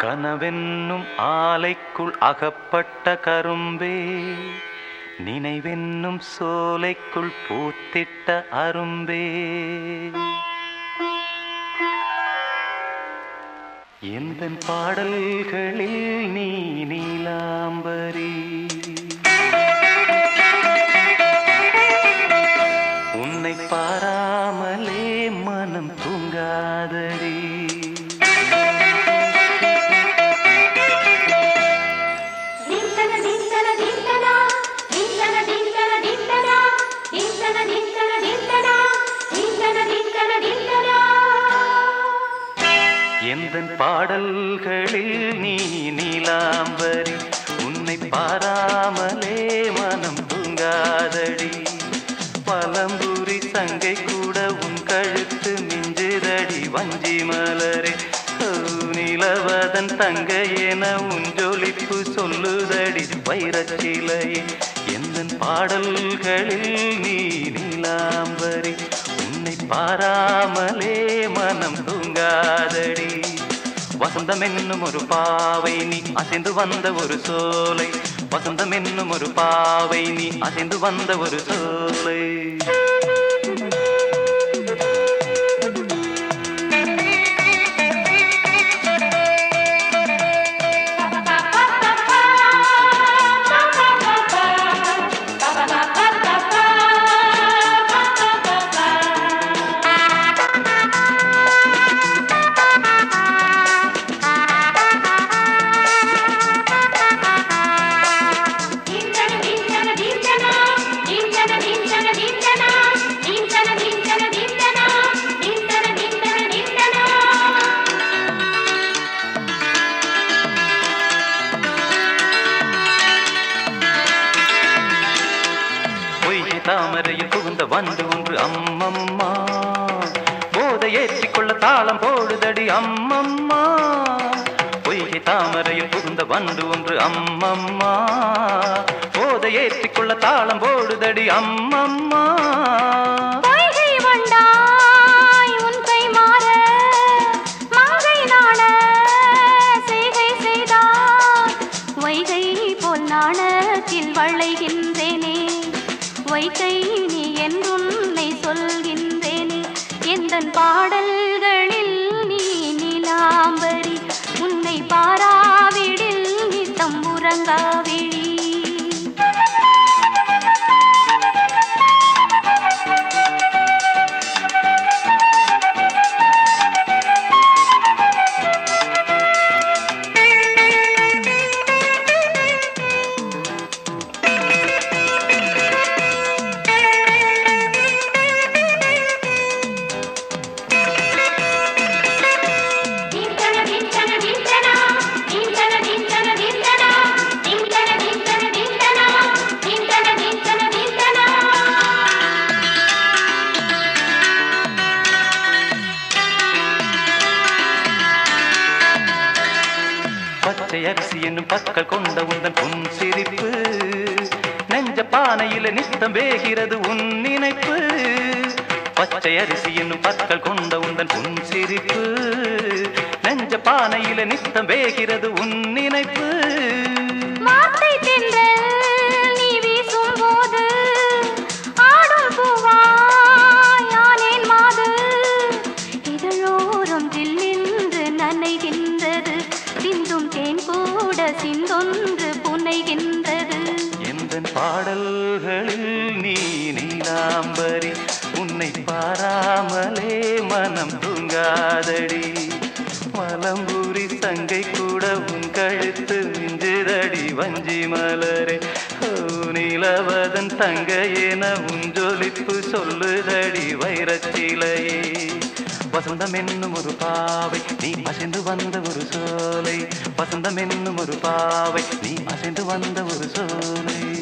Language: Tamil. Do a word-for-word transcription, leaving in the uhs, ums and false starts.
கனவென்னும் ஆலைக்குள் அகப்பட்ட கரும்பே, நினைவென்னும் சோலைக்குள் பூத்திட்ட அரும்பே, எந்தன் பாடல்களில் நீ நீலாம்பரி, உன்னை பாராமலே மனம் தூங்காதடி. எந்தன் பாடல்களில் நீ நீலாம்பரி, உன்னை பாராமலே மனம் தூங்காதடி. பலம்புரி சங்கை கூட உன் கழுத்து மிஞ்சுதடி வஞ்சி மலரே, நிலவதன் தங்கை என உன் ஜொலிப்பு சொல்லுதடி வைரச்சிலையே. எந்தன் பாடல்களில் நீ நீலாம்பரி, உன்னை பாராமலே மனம் தூங்காதடி. வசந்தம் என்னும் ஒரு பாவை நீ அசைந்து வந்த ஒரு சோலை, வசந்தம் என்னும் ஒரு பாவை நீ அசைந்து வந்த ஒரு சோலை. தாமரையில் புகுந்த வந்து ஒன்று அம்மம்மா, போதை ஏற்றிக்கொள்ள தாளம் போடுதடி அம்மம்மா. பொய்கை தாமரையில் புகுந்த வந்து ஒன்று அம்மம்மா, போதை ஏற்றிக்கொள்ள தாளம் போடுதடி அம்மம்மா. வளைகின்றேனே வைகை நீ என்றுன்னை சொல்கின்றேனே. எந்தன் பாடல்களில் நீ நீலாம்பரி, உன்னை பாராவிடில் நீ தம்புரங்காவிழி. பச்சை அரிசி என்னும் பற்கள் கொண்ட உந்தன் பொன் சிரிப்பு, நெஞ்ச பானையில நித்தம் வேகிறது உன் நினைப்பு. பச்சை அரிசி என்னும் பற்கள் கொண்ட உந்தன் பொன் சிரிப்பு, நெஞ்ச பானையில நித்தம் வேகிறது உன் நினைப்பு. நீ வீசும் போது ஆடும் பூவாயானேன் மாது, இதழோரம் தில்லின்று நனைகின்றது, சிந்தும் தேன் கூட சிந்தொன்று புனைகின்றது. எந்தன் பாடல்களில் நீ நீலாம்பரி, உன்னை பாராமலே மனம் தூங்காதடி. மலம்பூரி சங்கை கூட உன் கழுத்து மிஞ்சுதடி வஞ்சி மலரே, நிலவதன் தங்கை என உன் ஜொலிப்பு சொல்லுதடி வைரச்சிலையே. வசந்தம் என்னும் ஒரு பாவை நீ அசைந்து வந்த ஒரு சோலை, வசந்தம் என்னும் ஒரு பாவை நீ அசைந்து வந்த ஒரு சோலை.